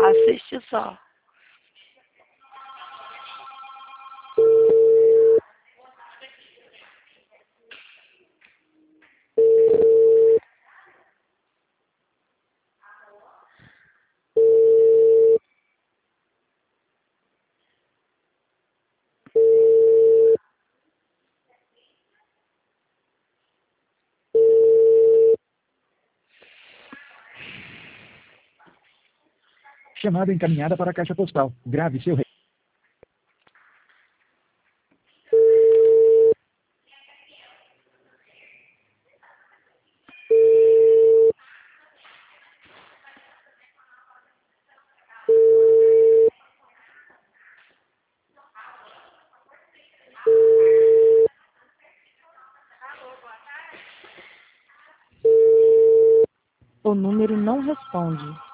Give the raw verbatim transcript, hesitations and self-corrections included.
Assiste só. Chamada encaminhada para a caixa postal. Grave seu re... O número não responde.